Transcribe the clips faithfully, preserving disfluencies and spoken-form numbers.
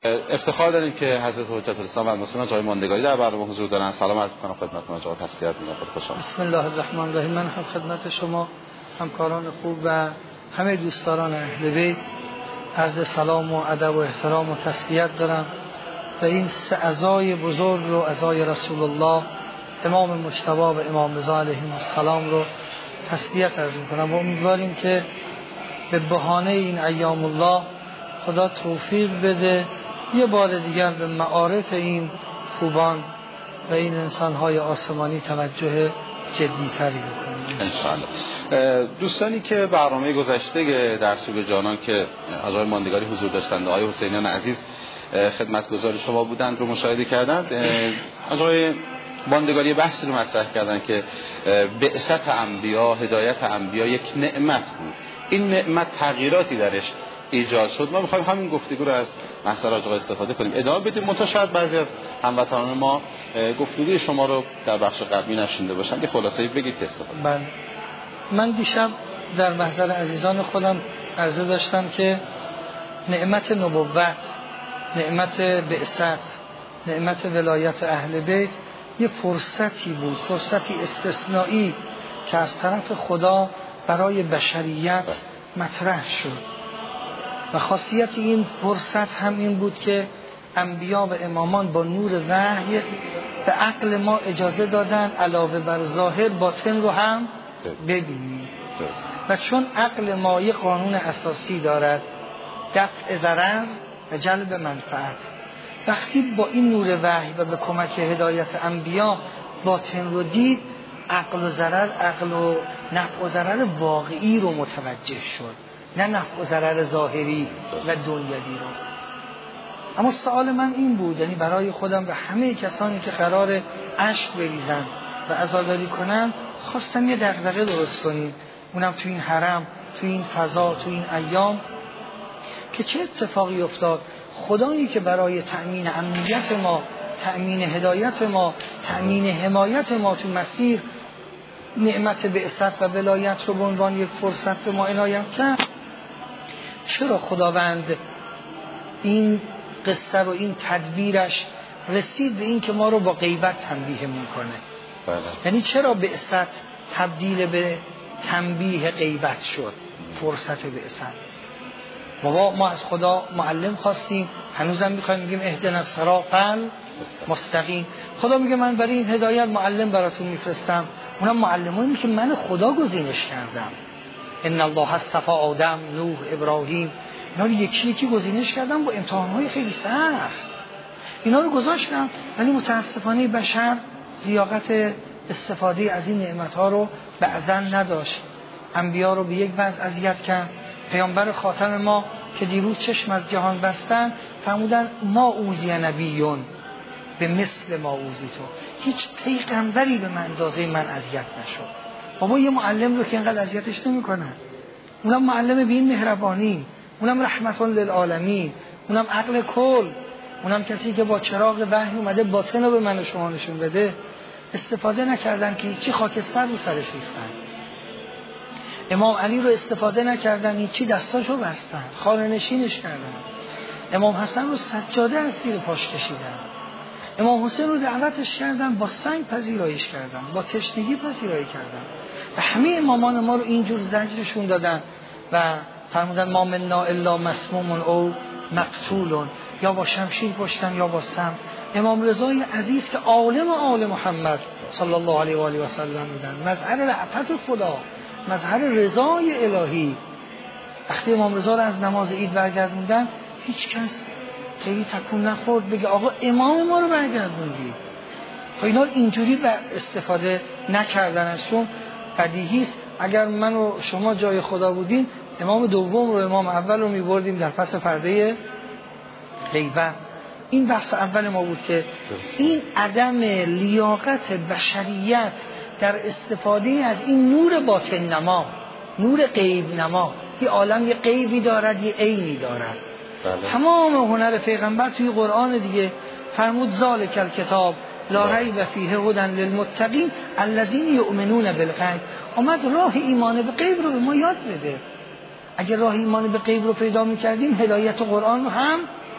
افتخار داریم که حضرت حجت الاسلام و المسلمین جای ماندگاری در برنامه حضور دارن. سلام عرض می‌کنم خدمتتون جناب تسلیت می‌کنم. خوش آمدید. بسم الله الرحمن الرحیم. من هم خدمت شما همکاران خوب و همه دوستداران اهل بیت عرض سلام و ادب و احترام و تسلیت دارم و این سه عزای بزرگ رو، عزای رسول الله امام مجتبی و امام رضا علیهم السلام رو تسلیت عرض می‌کنم و امیدواریم که به بهانه این ایام الله خدا توفیق بده یه بار دیگر به معارف این خوبان و این انسان‌های آسمانی توجه جدی‌تری بکنیم انشاءالله. دوستانی که برنامه گذشته در سوگ جانان که آقای ماندگاری حضور داشتند، آقای حسینیان عزیز خدمتگزار شما بودند رو مشاهده کردند. آقای ماندگاری بحثی رو مطرح کردن که بعثت انبیا، هدایت انبیا یک نعمت بود. این نعمت تغییراتی درش ایجاد شد. ما می‌خوایم همین گفتگو رو از مسئله آقا استفاده کنیم، ادامه بدیم. منتها شاید بعضی از هموطنان ما گفتگوی شما رو در بخش قبلی نشنیده باشن، یه خلاصه‌ای بگید که استفاده. بله، من دیشب در محضر عزیزان خودم عرضه داشتم که نعمت نبوت، نعمت بعثت، نعمت ولایت اهل بیت یه فرصتی بود، فرصتی استثنایی که از طرف خدا برای بشریت مطرح شد و خاصیت این فرصت هم این بود که انبیا و امامان با نور وحی به عقل ما اجازه دادن علاوه بر ظاهر باطن رو هم ببینیم و چون عقل ما یک قانون اساسی دارد، دفع ضرر و جلب منفعت، وقتی با این نور وحی و به کمک هدایت انبیا باطن رو دید، عقل و ضرر، عقل و نفع و ضرر واقعی رو متوجه شد، نه نفع و ضرر ظاهری و دنیوی رو. اما سوال من این بود، یعنی برای خودم و همه کسانی که قرار اشک بریزن و عزاداری کنن، خواستم یه دغدغه درست کنیم، اونم تو این حرم، تو این فضا، تو این ایام، که چه اتفاقی افتاد. خدایی که برای تأمین امنیت ما، تأمین هدایت ما، تأمین حمایت ما تو مسیر نعمت بعثت و ولایت رو به عنوان یک فرصت به ما عنایت کرد، چرا خداوند این قصه رو، این تدبیرش رسید به این که ما رو با غیبت تنبیه میکنه؟ بله. یعنی چرا بعثت تبدیل به تنبیه غیبت شد؟ فرصت بعثت بابا، ما از خدا معلم خواستیم، هنوزم میخوایم بگیم اهدنا الصراط المستقیم. خدا میگه من برای این هدایت معلم براتون میفرستم، اونم معلمانی که من خدا گزینش کردم. ان الله اصطفى آدم، نوح، ابراهیم، اینا رو یکی یکی گزینش کردم با امتحانهای خیلی سخت. اینا رو گذاشتم، ولی متاسفانه بشر لیاقت استفاده از این نعمت‌ها رو بعضا نداشت. انبیا رو به یک وضع اذیت کرد. پیامبر خاتم ما که دیروز چشم از جهان بستن فرمودن ما اوذی نبیون به مثل ما اوذی تو، هیچ پیغمبری به من اندازه من اذیت نشد. بابا یه معلم رو که اینقدر اذیتش نمی‌کنه، اونم معلم بی مهربانی، اونم رحمت للعالمین، اونم عقل کل، اونم کسی که با چراغ وحی اومده باطن رو به من و شما نشون بده، استفاده نکردن که چی خاکستر رو سرش ریختن. امام علی رو استفاده نکردن، این چی دستاشو بستن، خانه نشینش کردن. امام حسن رو سجاده از زیر پاش کشیدن. امام حسین رو دعوتش کردن، با سنگ پذیراییش کردن، با تشنگی پذیرایی کردن و همه امامان ما رو اینجور زجرشون دادن و فرمودن ما منا الا مسموم او مقتول، یا با شمشیر کشتن یا با سم. امام رضای عزیز که عالم آل محمد صلی الله علیه و آله و سلم بودن، مظهر رأفت خدا، مظهر رضای الهی، وقتی امام رضا رو از نماز عید برگردوندن، هیچ کس خیلی تکون نخورد بگه آقا امام ما رو برگردوندی. تا اینا اینجوری استفاده نکردن ازشون بدیهی است. اگر من و شما جای خدا بودیم، امام دوم رو، امام اول رو می‌بردیم در پس پرده غیبت. این بحث اول ما بود که این عدم لیاقت بشریت در استفاده از این نور باطن نما، نور غیب نما، این عالم یه غیبی دارد، یه عینی دارد. بله. تمام هنر پیغمبر توی قرآن دیگه فرمود ذالک الکتاب لا ریب فیه هدی للمتقین الذین یؤمنون بالغیب. اومد راه ایمان به غیب رو به ما یاد بده. اگر راه ایمان به غیب رو پیدا می‌کردیم، هدایت قرآن رو هم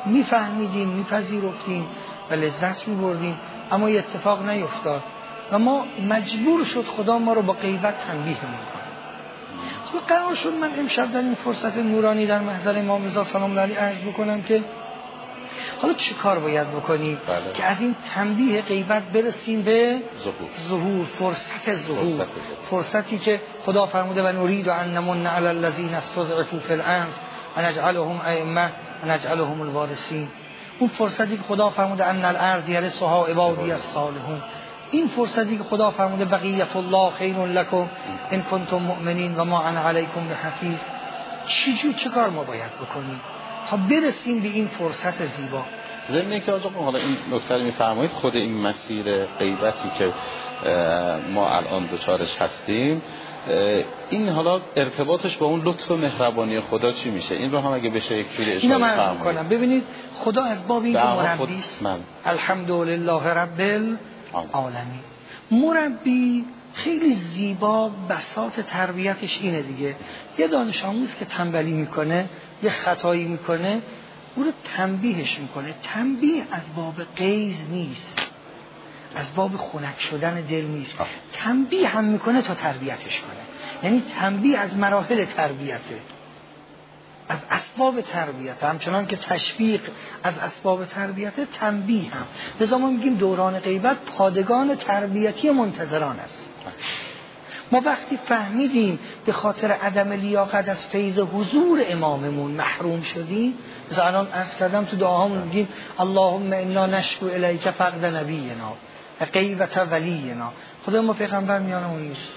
میفهمیدیم، میپذیرفتیم و لذت میبردیم، اما یه اتفاق نیفتاد و ما مجبور شد خدا ما رو با غیبت تنبیه میکنه. خب قرار شد من امشب در این فرصت نورانی در محضر امام رضا سلام الله علیه عرض بکنم که حالا چه کار باید بکنیم بله. که از این تنبیه غیبت برسیم به ظهور، ظهور، فرصت ظهور، فرصت فرصتی که خدا فرموده و نرید ان نمن علی الذین استضعفوا فی الارض و نجعلهم ائمه و نجعلهم الوارثین. اون فرصتی که خدا فرموده ان الارض یرثها عبادی الصالحون، این فرصتی که خدا فرموده بقیت الله خیر لکم ان کنتم مؤمنین و ما انا علیکم بحفیظ. چجور چه کار ما باید بکنیم تا برسیم به این فرصت زیبا؟ ضمن اینکه آقا حالا این نکته رو میفرمایید، خود این مسیر غیبتی که ما الان دوچارش هستیم، این حالا ارتباطش با اون لطف و مهربانی خدا چی میشه؟ این رو هم اگه بشه یک جوری اشاره اینو عرض می‌کنم. ببینید خدا از باب این که مربی است، الحمدلله رب العالمین. مربی خیلی زیبا، بساط تربیتش اینه دیگه. یه دانش آموز که تنبلی میکنه، یه خطایی میکنه، او رو تنبیهش میکنه. تنبیه از باب غیظ نیست، از باب خنک شدن دل نیست. تنبیه هم میکنه تا تربیتش کنه. یعنی تنبیه از مراحل تربیته، از اسباب تربیت، همچنان که تشویق از اسباب تربیت، تنبیه هم. لذا ما میگیم دوران غیبت پادگان تربیتی منتظران است. ما وقتی فهمیدیم به خاطر عدم لیاقت از فیض حضور اماممون محروم شدیم، مثلا الان عرض کردم تو دعاهامون میگیم اللهم انا نشکو الیک فقد نبینا و غیبت ولینا. خدا ما پیغمبر میانمون نیست،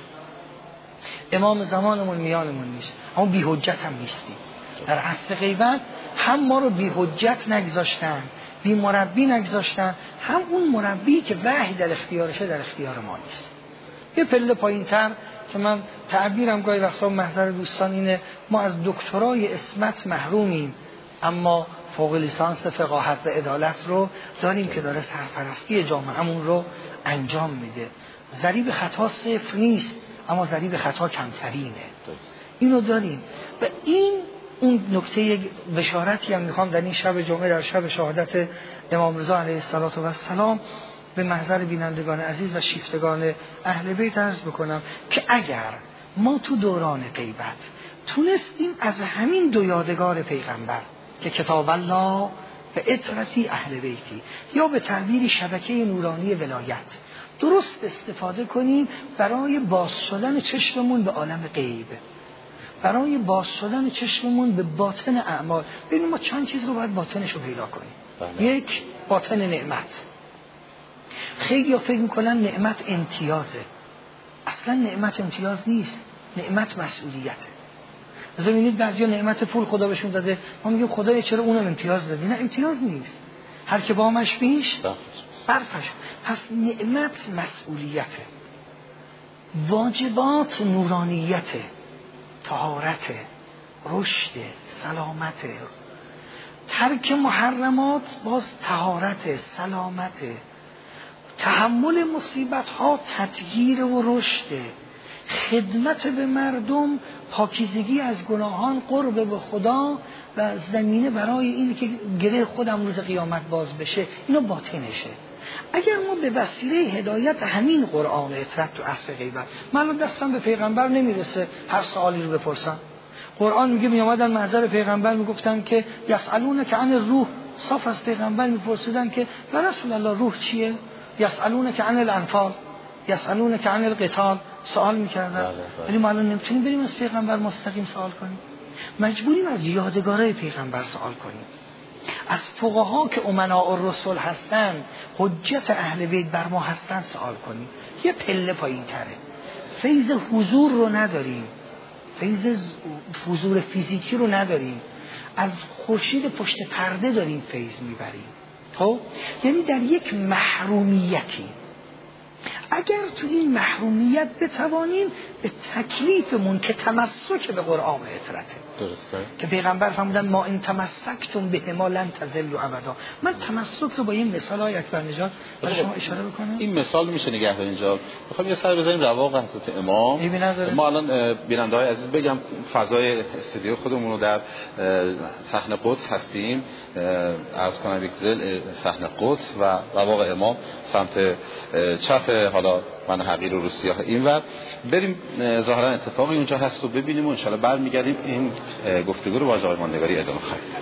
امام زمانمون میانمون نیست، اما بی حجت هم نیستیم. در عصر غیبت هم ما رو بی حجت نگذاشتن، بی مربی نگذاشتن، هم اون مربی که وحی در اختیارشه در اختیار ما نیست. یه پله پایین تر که من تعبیرم گاهی وقتا محضر دوستان اینه، ما از دکترای اسمت محرومیم اما فوق لیسانس فقاهت و عدالت رو داریم که داره سرپرستی جامعه‌مون رو انجام میده. ضریب خطا صفر نیست اما ضریب خطا کمترینه، اینو داریم. و این اون نکته بشارتی هم میخوام در این شب جمعه، در شب شهادت امام رضا علیه السلام به محضر بینندگان عزیز و شیفتگان اهل بیت عرض بکنم که اگر ما تو دوران غیبت تونستیم از همین دو یادگار پیغمبر که کتاب الله و اطرتی اهل بیتی، یا به تعبیر شبکه نورانی ولایت، درست استفاده کنیم برای باز شدن چشممون به عالم غیب، برای باز شدن چشممون به باطن اعمال. ببینیم ما چند چیز رو باید باطنش رو پیدا کنیم. بله. یک، باطن نعمت. خیلی ها فکر میکنن نعمت امتیازه، اصلا نعمت امتیاز نیست، نعمت مسئولیته. از ببینید بعضیا نعمت پول خدا بهشون داده، ما میگیم خدایا چرا اونم امتیاز دادی؟ نه، امتیاز نیست، هر که بامش بیش برفش. پس نعمت مسئولیته، واجبات نورانیته، طهارت، رشد، سلامت. ترک محرمات باز طهارت، سلامت. تحمل مصیبت ها تطهیر و رشد. خدمت به مردم، پاکیزگی از گناهان، قرب به خدا و زمینه برای این که گره خودم روز قیامت باز بشه. اینا باطنشه. اگر ما به وسیله هدایت همین قرآن اطرت تو عصر غیبت، من دستم به پیغمبر نمیرسه هر سوالی رو بپرسم، قرآن میگه می آمدن محضر پیغمبر میگفتن که یسالونک عن الروح، صاف از پیغمبر میپرسیدن که یا رسول الله روح چیه؟ یسالونک عن الانفال، یسالونک عن القتال، سوال میکردن. ولی ما الان نمیتونیم بریم از پیغمبر مستقیم سوال کنیم، مجبوریم از یادگارای پیغمبر سوال کنیم، از فقها که امناء الرسل هستن، حجت اهل بیت بر ما هستن سوال کنیم. یه پله پایین تره. فیض حضور رو نداریم، فیض حضور فیزیکی رو نداریم، از خورشید پشت پرده داریم فیض میبریم. خب یعنی در یک محرومیتی، اگر تو این محرومیت بتوانیم به تکلیفمون که تمسک به قرآن و عترته، درسته که پیغمبر فرمودن ما ان تمسکتم بهما لن تضلوا ابدا. من تمسک رو با این مثال های اکبر نژاد برای شما اشاره بکنم. این مثال میشه نگه داریم اینجا. میخوام یه سر بزنیم رواق حضرت امام. ما الان بیننده‌های عزیز بگم فضای استودیو خودمون رو در صحن قدس هستیم، عرض کنم یک زل صحن قدس و رواق امام سمت چپ حالا من حقیر و روسیه اینور. بریم ظاهرا اتفاقی اونجا هست و ببینیم و ان شاءالله برمیگردیم این گفتگو رو با آقای ماندگاری ادامه خواهیم داد.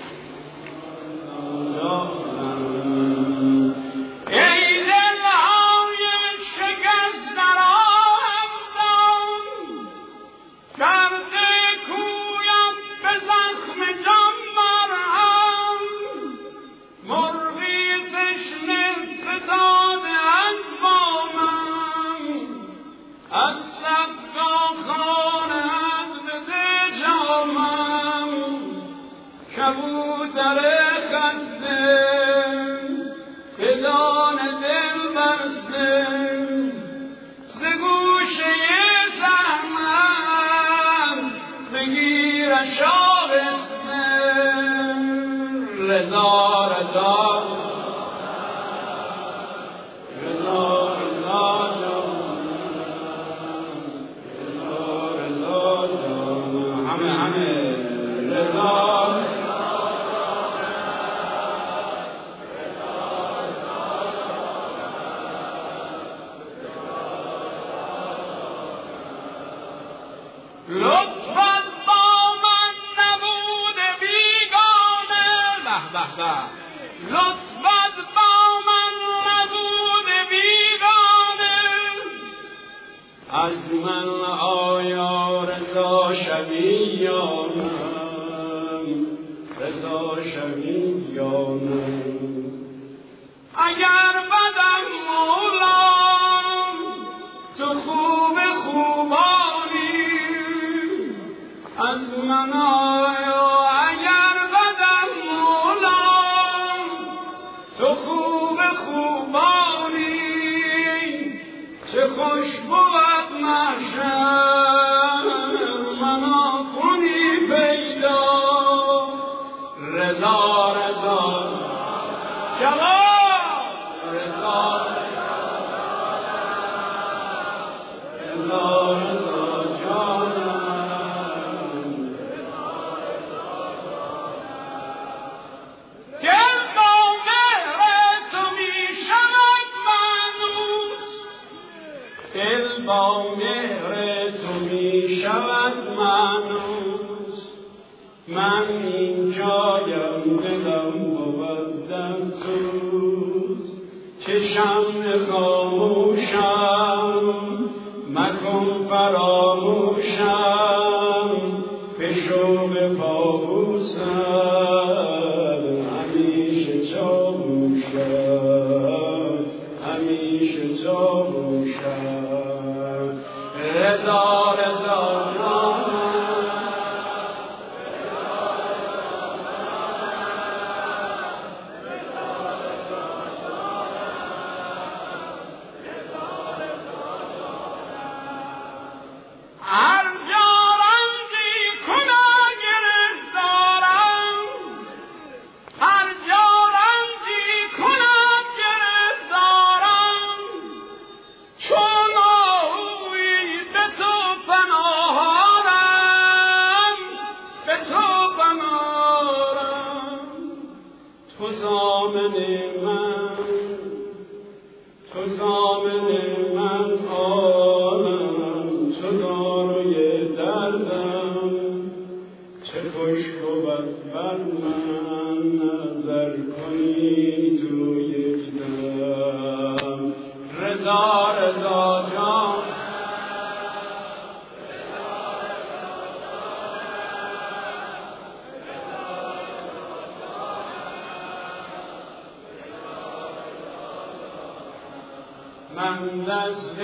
من دست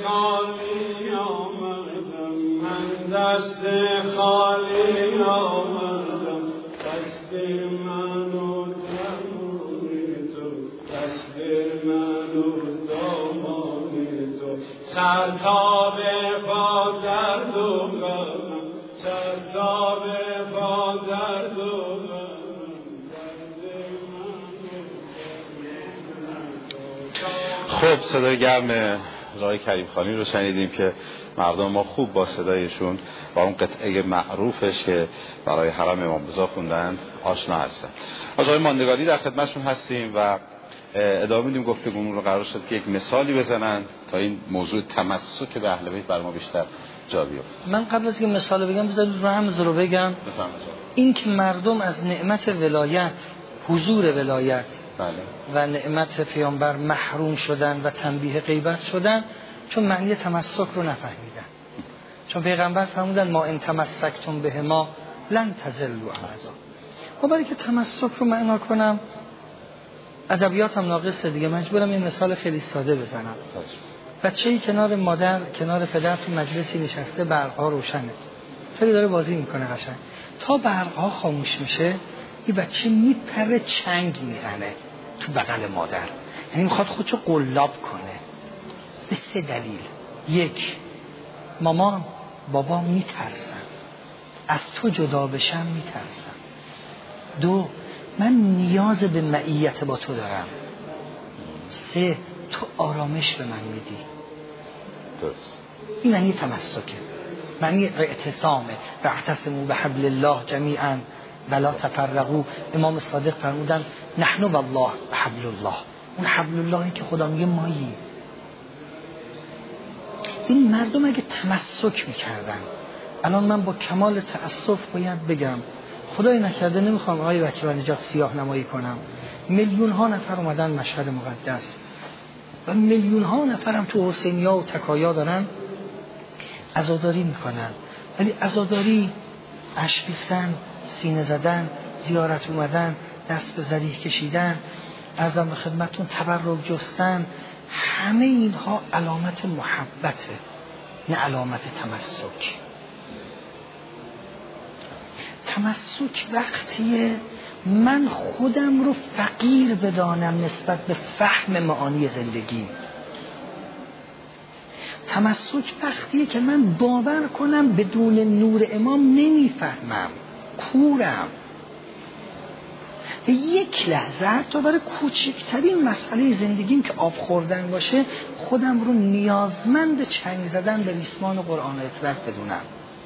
خالی آمدم، من دست خالی آمدم، دست من و دامان تو، دست من و دامان سر تا به پا درد و غمم، سر تا به پا درد و غمم. خب صدای گرم رای کریم خانی رو شنیدیم که مردم ما خوب با صدایشون با اون قطعه معروفش که برای حرم امام رضا خوندن آشنا هستن. آقای ماندگاری در خدمتشون هستیم و ادامه میدیم گفتگومون رو. قرار شد که یک مثالی بزنن تا این موضوع تمسک به اهل بیت بر ما بیشتر جا بیفته. من قبل از اینکه مثال بگم بذارید رمز رو بگم. این که مردم از نعمت ولایت، حضور ولایت بله. و نعمت پیامبر محروم شدن و تنبیه غیبت شدن چون معنی تمسک رو نفهمیدن. چون پیغمبر فرمودن ما ان تمسکتم به ما لن تزلوا ابدا. ما برای که تمسک رو معنا کنم ادبیاتم ناقصه دیگه، مجبورم این مثال خیلی ساده بزنم. بچه‌ای کنار مادر کنار پدر تو مجلسی نشسته، برق‌ها روشنه، خیلی داره بازی میکنه قشنگ. تا برق‌ها خاموش میشه این بچه میپره چنگ میزنه تو بغل مادر، یعنی میخواد خودشو قلاب کنه به سه دلیل. یک، مامان بابا میترسن، از تو جدا بشم میترسن. دو، من نیاز به معیت با تو دارم. سه، تو آرامش به من میدی. درست. این معنی تمسکه، معنی اعتصامه. واعتصموا بحبل الله جمیعا ولا تفرقوا. امام صادق فرمودن نحن والله حبل الله. اون حبل اللهی که خدا میگه ماییم. این مردم اگه تمسک میکردن، الان من با کمال تأسف باید بگم خدای نکرده، نمیخوام آقای بچه و نجات سیاه نمایی کنم، میلیون ها نفر اومدن مشهد مقدس و میلیون ها نفرم تو حسینیا و تکایا دارن عزاداری میکنن، ولی عزاداری اشک ریختن، سینه زدن، زیارت اومدن، دست به ذریح کشیدن، عرضم به خدمتون تبرک جستن، همه اینها علامت محبته نه علامت تمسک. تمسک وقتیه من خودم رو فقیر بدانم نسبت به فهم معانی زندگی. تمسک وقتیه که من باور کنم بدون نور امام نمیفهمم، کورم. یک لحظه حتی برای کوچکترین مسئله زندگیم که آب خوردن باشه خودم رو نیازمند چنگ زدن به ریسمان قرآن و اطلاق بدونم.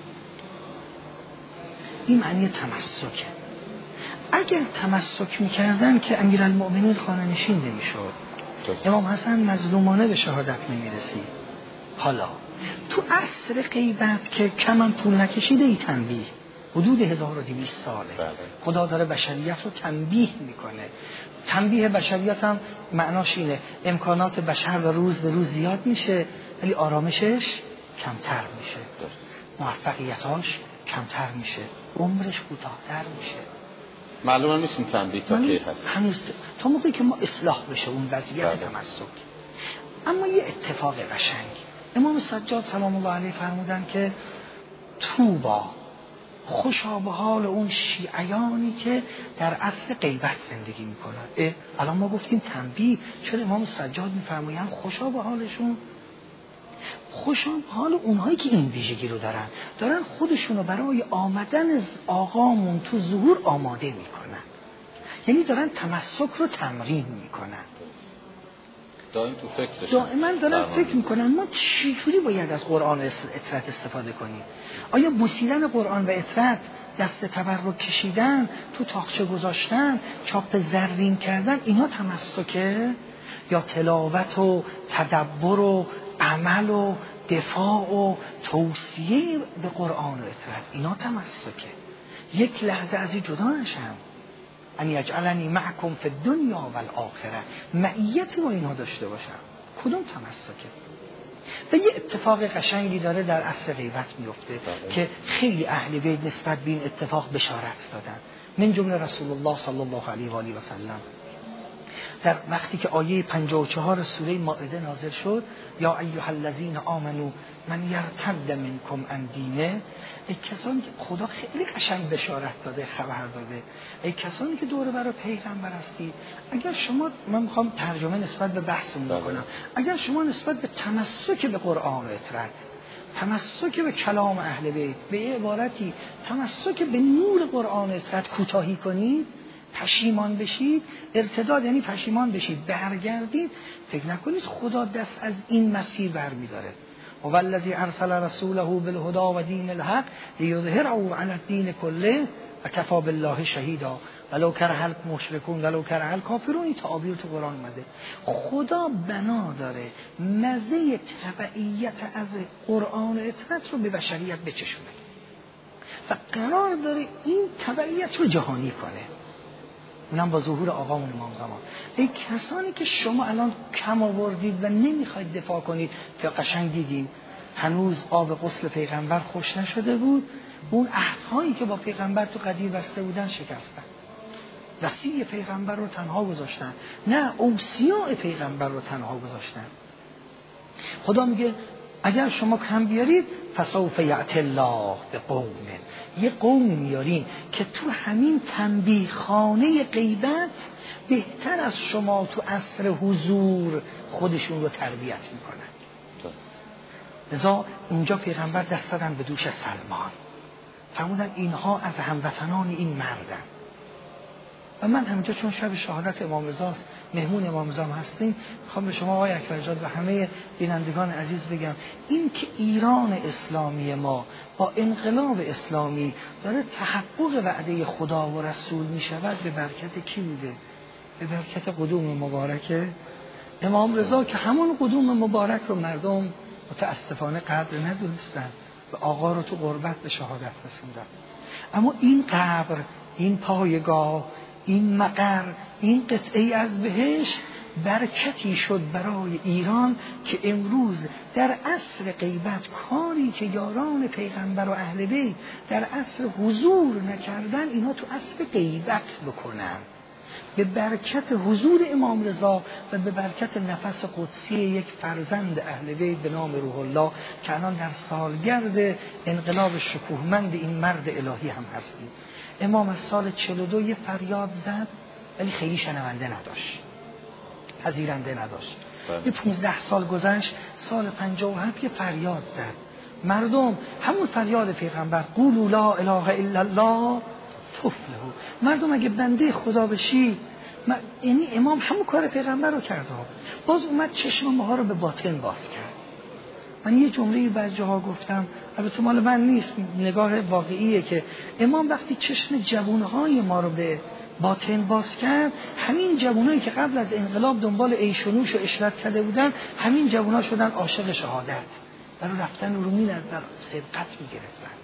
این معنی تمسکه. اگر تمسک میکردن که امیرالمؤمنین خانه نشین نمیشد، امام حسن مظلومانه به شهادت نمیرسید. حالا تو عصر غیبت که کمم طول نکشیده ای تنبیه، حدود هزار و دویست ساله خدا داره بشریت رو تنبیه میکنه. تنبیه بشریت هم معناش اینه امکانات بشر و روز به روز زیاد میشه ولی آرامشش کمتر میشه، موفقیتاش کمتر میشه، عمرش کوتاه‌تر میشه. معلومه نیست این تنبیه تا کی هست. هنوز تا موقعی که ما اصلاح بشه اون وضعیت تمسک. اما یه اتفاق قشنگ امام سجاد سلام الله علیه فرمودن که توبا، خوشا به حال اون شیعیانی که در عصر غیبت زندگی میکنن. الان ما گفتیم تنبیه، چرا امام سجاد میفرمایند خوشا به حالشون؟ خوشا به حال اونهایی که این ویژگی رو دارن، دارن خودشونو برای آمدن آقامون تو ظهور آماده میکنن، یعنی دارن تمسک رو تمرین میکنن، دائم تو فکرشن، دائما دارن فکر میکنن ما چجوری باید از قرآن و اطرت استفاده کنیم. آیا بوسیدن قرآن و اطرت، دست تبرک کشیدن، تو تاقچه گذاشتن، چاپ زرین کردن، اینا تمسکه؟ یا تلاوت و تدبر و عمل و دفاع و توصیه به قرآن و اطرت، اینا تمسکه؟ یک لحظه از این جدا نشم، ان یجعلنی معکم فی الدنیا و الاخره، معیتی با اینها داشته باشم، کدوم تمسکه؟ و یه اتفاق قشنگی داره در عصر غیبت میفته که خیلی اهل بیت نسبت به این اتفاق بشارت دادن، من جمله رسول الله صلی الله علیه و آله و سلم. در وقتی که آیه پنجاه و چهار سوره مائده نازل شد، یا ایها الذین آمنو من یرتد منکم عن دینه، ای کسانی که خدا خیلی قشنگ بشارت داده، خبر داده، ای کسانی که دور برای پیغمبر هستید، اگر شما، من میخوام ترجمه نسبت به بحثمون بکنم، اگر شما نسبت به تمسک به قرآن و اطرت، تمسک به کلام اهل بیت، به عبارتی تمسک به نور قرآن و اطرت کوتاهی کنید، پشیمان بشید، ارتداد یعنی پشیمان بشید، برگردید، فکر نکنید خدا دست از این مسیر برمی‌داره. هو الذی ارسل رسوله بالهدى و دین الحق لیظهره علی الدین کله و کفی بالله شهیدا ولو کره المشرکون ولو کره الکافرون. تعابیر تو قرآن اومده. خدا بنا داره مزه تبعیت از قرآن و اطاعت رو به بشریت بچشونه و قرار داره این تبعیت رو جهانی کنه، اونم با ظهور آقامون امام زمان. ای کسانی که شما الان کم آوردید و نمیخواید دفاع کنید، که قشنگ دیدیم هنوز آب غسل پیغمبر خوش نشده بود، اون عهدهایی که با پیغمبر تو قدیر بسته بودن شکستن، وصی پیغمبر رو تنها گذاشتن، نه اوصیاء پیغمبر رو تنها گذاشتن. خدا میگه اگر شما کم بیارید فسوف یأتی الله بقوم، یه قوم میاریم که تو همین تنبیه خانه غیبت بهتر از شما تو عصر حضور خودشون رو تربیت میکنن. لذا اونجا پیغمبر دست دادن به دوش سلمان، فرمودن اینها از هموطنان این مردن. و من همینجا چون شب شهادت امام رضاست، مهمون امام رضا هستیم، میخوام به شما آقای اکبرجاد و همه بینندگان عزیز بگم، این که ایران اسلامی ما با انقلاب اسلامی داره تحقق وعده خدا و رسول میشود، به برکت کی بوده؟ به برکت قدوم مبارک امام رضا، که همون قدوم مبارک رو مردم متاسفانه قدر ندونستن و آقا رو تو غربت به شهادت رسوندن. اما این قبر، این پایگاه، این مقر، این قطعه از بهشت برکتی شد برای ایران که امروز در عصر غیبت کاری که یاران پیغمبر و اهل بیت در عصر حضور نکردن، اینا تو عصر غیبت بکنن، به برکت حضور امام رضا و به برکت نفس قدسی یک فرزند اهل بیت به نام روح الله که الان در سالگرد انقلاب شکوهمند این مرد الهی هم هستیم. امام از سال چهل و دو یه فریاد زد ولی خیلی شنونده نداشت، پذیرنده نداشت. یه پونزده سال گذشت، سال پنجاه و هفت یه فریاد زد، مردم همون فریاد پیغمبر، قولوا لا اله الا الله تفلحوا، مردم اگه بنده خدا بشی، یعنی امام همون کار پیغمبر رو کرد، باز اومد چشم ما رو به باطن باز کرد. من یه جمله‌ای بعضی جاها گفتم، البته مال من نیست، نگاه واقعیه، که امام وقتی چشم جوانهای ما رو به باطن باز کرد، همین جوانایی که قبل از انقلاب دنبال عیش و نوش و عشرت کرده بودن، همین جوانها شدن عاشق شهادت، برای رفتن رو مین از بر سبقت می‌گرفتن.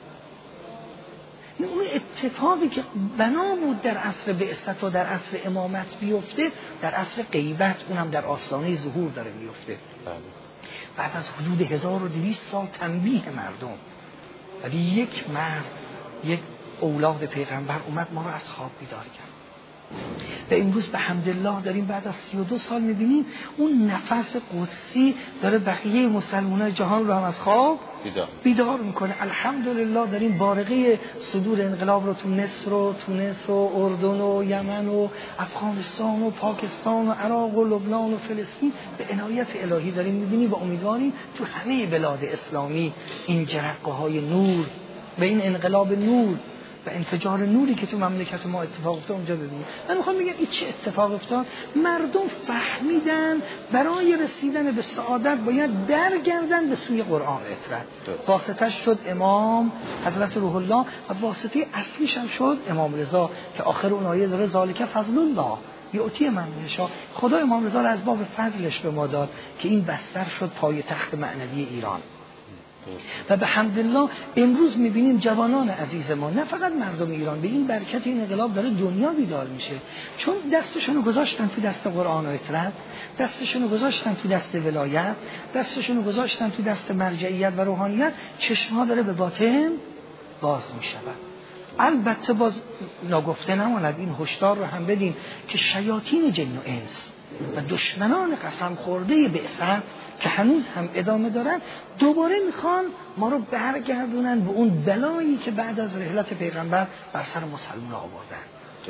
این اون اتفاقی که بنا بود در عصر بعثت و در عصر امامت بیفته، در عصر غیبت اونم در آستانه ظهور داره بیفته. بعد از حدود هزار و دویست سال تنبیه مردم، ولی یک مرد، یک اولاد پیغمبر اومد ما رو از خواب بیدار کرد. و امروز به حمدالله داریم بعد از سی و دو سال میبینیم اون نفس قدسی داره بقیه مسلمانای جهان رو هم از خواب بیدار, بیدار میکنه. الحمدلله داریم بارقه صدور انقلاب رو تو مصر و تونس و اردن و یمن و افغانستان و پاکستان و عراق و لبنان و فلسطین به عنایت الهی داریم میبینیم و امیدواریم تو همه بلاد اسلامی این جرقه های نور و این انقلاب نور و انفجار نوری که تو مملکت ما اتفاق افتاد اونجا ببینید. من میخوام بگم این چه اتفاق افتاد؟ مردم فهمیدن برای رسیدن به سعادت باید برگردن به سوی قرآن اطرت. واسطه شد امام حضرت روح الله و واسطه اصلیش هم شد امام رضا که آخر اون آیه داره ذالک فضل الله یعطی من یشاء. خدا امام رضا از باب فضلش به ما داد که این بستر شد پای تخت معنوی ایران. و به حمدالله امروز میبینیم جوانان عزیز ما، نه فقط مردم ایران، به این برکت این انقلاب داره دنیا بیدار میشه، چون دستشونو گذاشتن تو دست قرآن و اطرت، دستشونو گذاشتن تو دست ولایت، دستشونو گذاشتن تو دست مرجعیت و روحانیت، چشمها داره به باطن باز میشود. البته باز ناگفته نماند این هشدار رو هم بدیم که شیاطین جن و انس و دشمنان قسم خورده بعثت که هنوز هم ادامه دارن دوباره میخوان ما رو برگردونن به اون بلایی که بعد از رحلت پیغمبر بر سر مسلمان آوردن.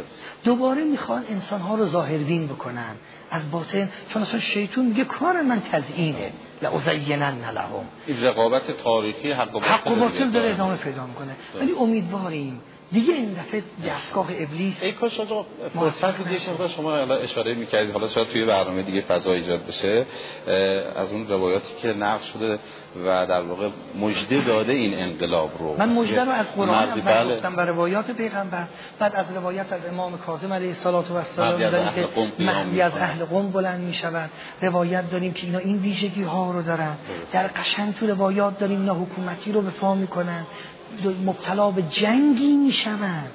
دوباره میخوان انسانها رو ظاهربین بکنن از باطن، چون اصلا شیطان میگه کار من تزیینه لأزینن لهم. این رقابت تاریخی حق و باطل, حق و باطل داره ادامه پیدا میکنه. ولی امیدواریم دیگه این دفعه دستگاه ابلیس ای کاش آقا فرصت دیگه که شما حالا اشاره می‌کردید، حالا شاید توی برنامه دیگه فضا ایجاد بشه از اون روایاتی که نقل شده و در واقع مژده داده این انقلاب رو. من مژده رو از قرآن هم بله. گفتم و روایات پیغمبر، بعد از روایت از امام کاظم علیه السلام داریم که مهدی از اهل قم بلند می‌شود. روایت داریم که اینا این ویژگی ها رو دارن. در قشنگ تو روایات داریم اینا حکومتی رو به پا می‌کنن، مبتلا به جنگی میشوند،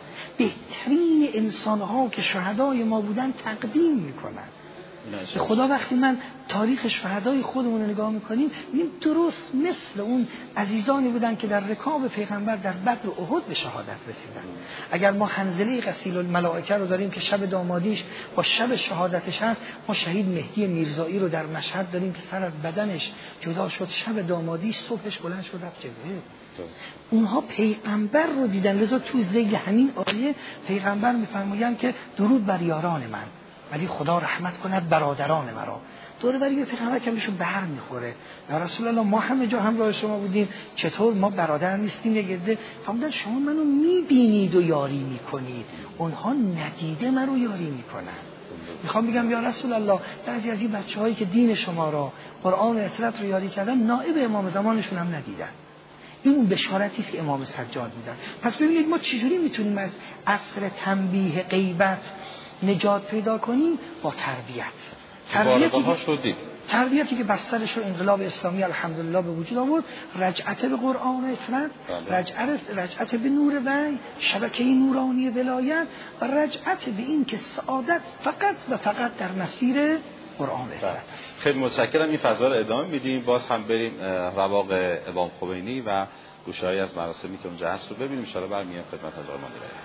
بهترین انسان‌ها که شهدای ما بودن تقدیم میکنن. به خدا وقتی من تاریخ شهدای خودمون رو نگاه میکنیم می‌بینیم درست مثل اون عزیزانی بودن که در رکاب پیغمبر در بدر و احد به شهادت رسیدن. اگر ما حنظله غسیل الملائکه رو داریم که شب دامادیش با شب شهادتش هست، ما شهید مهدی میرزایی رو در مشهد داریم که سر از بدنش جدا شد، شب دامادیش صبحش بلند شد رفت جبهه. اونها پیغمبر رو دیدن، لذا تو ذیل همین آیه پیغمبر میفرمایند که درود بر یاران من ولی خدا رحمت کند برادران مرا. دور بری پیغمبر که بهشون بر میخوره. یا رسول الله ما همه جا همراه شما بودیم، چطور ما برادر نیستیم؟ یگرده فرمودن شما منو میبینید و یاری میکنید، اونها ندیده منو یاری میکنن. میخوام بگم یا رسول الله بعضی از این بچه‌هایی که دین شما را قرآن و اطلاعات رو یاری کردن نائب امام زمانشون هم ندیدن. این بشارتی است که امام سجاد میدن. پس ببینید ما چجوری میتونیم از عصر تنبیه غیبت نجات پیدا کنیم؟ با تربیت. تربیتی که شدید. تربیتی که بسترش رو انقلاب اسلامی الحمدلله به وجود آورد، رجعت به قرآن و اطلاعات، رجعت رجعت به نور وحی، شبکه نورانی ولایت و رجعت به این که سعادت فقط و فقط در مسیر قرآن است. خیلی متشکرم. این فضا رو ادامه میدیم، باز هم بریم رواق امام خمینی و گوشه‌ای از مراسمی که اونجا هست رو ببینیم. ان شاءالله برمیام خدمت حضرت ماندگاری.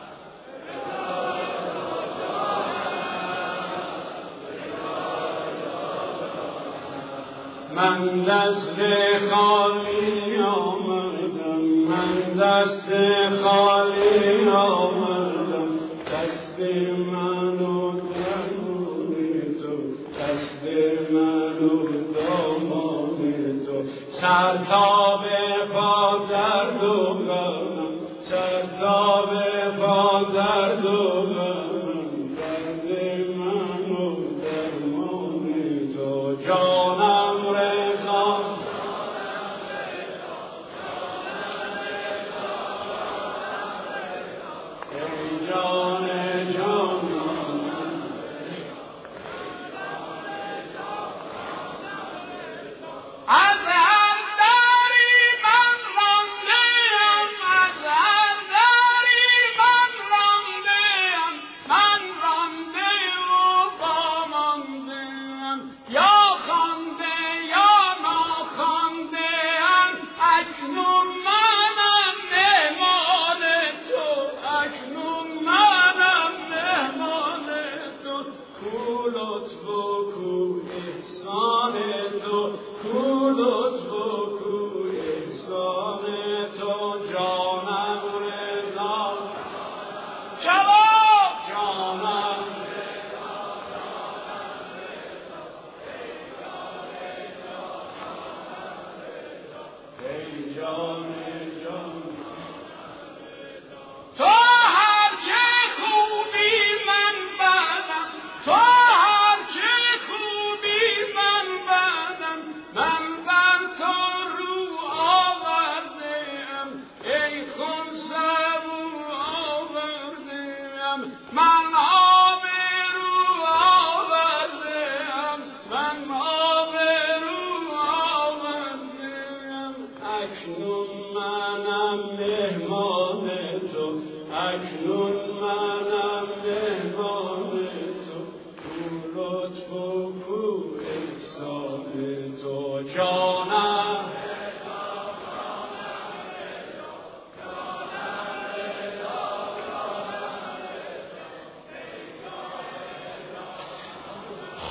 من دست خالی آمدم، من دست خالی آمدم، دست منو درمونی تو، دست منو دامانی تو، سر تا به پا درد و غمم، سر تا به پا درد و غمم، درد منو درمانی تو، جانم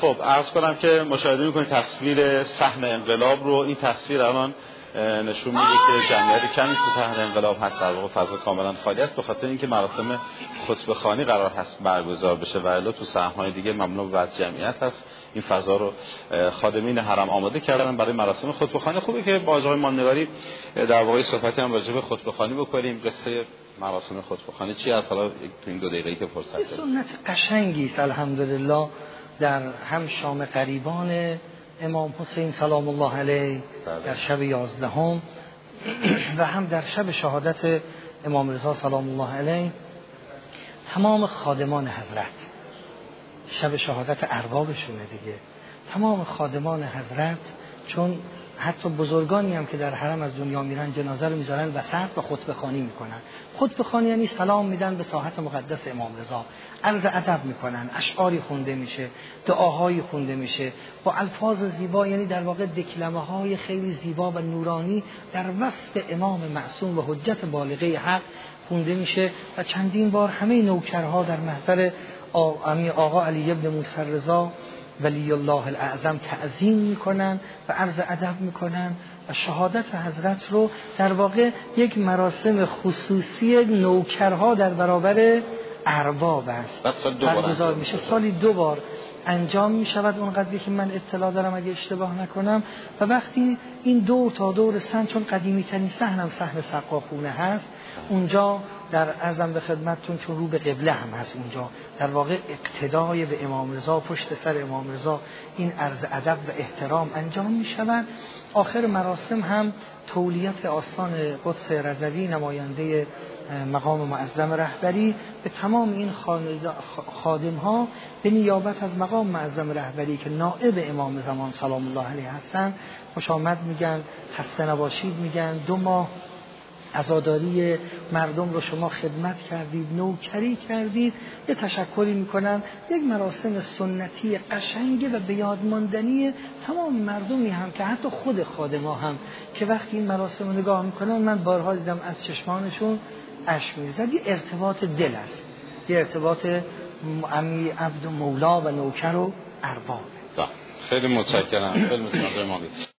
خب عرض کنم که مشاهده میکنید تصویر صحن انقلاب رو. این تصویر الان نشون میده که جمعیت کمی تو صحن انقلاب هست، در واقع فضا کاملا خالی است به خاطر اینکه مراسم خطبه خوانی قرار هست برگزار بشه و الا تو صحن‌های دیگه ممنوع و جمعیت هست. این فضا رو خادمین حرم آماده کردن برای مراسم خطبه خوانی. خوبه که با آقای ماندگاری در واقع صحبتی هم راجع به خطبه خوانی بکنیم. قصه مراسم خطبه خوانی چی است؟ حالا تو این دو دقیقه‌ای که فرصت داریم. سنت قشنگی است الحمدلله در هم شام قریبان امام حسین سلام الله علیه در شب یازدهم و هم در شب شهادت امام رضا سلام الله علیه تمام خادمان حضرت، شب شهادت اربابشونه دیگه، تمام خادمان حضرت، چون حتی بزرگانی هم که در حرم از دنیا میرن جنازه رو میذارن وسط و خطبه خوانی میکنن. خطبه خوانی یعنی سلام میدن به ساحت مقدس امام رضا، عرض ادب میکنن، اشعاری خونده میشه، دعاهایی خونده میشه با الفاظ زیبا، یعنی در واقع دکلمه های خیلی زیبا و نورانی در وصف امام معصوم و حجت بالغه حق خونده میشه و چندین بار همه نوکرها در محضر آقا علی ابن موسی رضا ولی الله الاعظم تعظیم میکنن و عرض ادب میکنن و شهادت حضرت رو در واقع یک مراسم خصوصی نوکرها در برابر ارباب است برگزار میشه. سالی دو بار انجام میشود اون قدری که من اطلاع دارم اگه اشتباه نکنم. و وقتی این دور تا دور سن، چون قدیمی ترین صحنم صحن سقاخونه هست، اونجا در عرضم به خدمتتون چون رو به قبله هم هست، اونجا در واقع اقتدای به امام رضا، پشت سر امام رضا این عرض ادب و احترام انجام می شود. آخر مراسم هم تولیت آستان قدس رضوی نماینده مقام معظم رهبری به تمام این خادم ها به نیابت از مقام معظم رهبری که نائب امام زمان سلام الله علیه هستن خوش آمد میگن، خسته نباشید میگن، دو ماه عزاداری مردم رو شما خدمت کردید، نوکری کردید، یه تشکری میکنن. یک مراسم سنتی قشنگه و به یاد ماندنی تمام مردمی هم که حتی خود خادما هم که وقتی این مراسم رو نگاه میکنن، من بارها دیدم از چشمانشون اشک میریزد. یه ارتباط دل است، یه ارتباط امی عبد و مولا و نوکر و ارباب. خیلی متشکرم. خیلی متشکرم.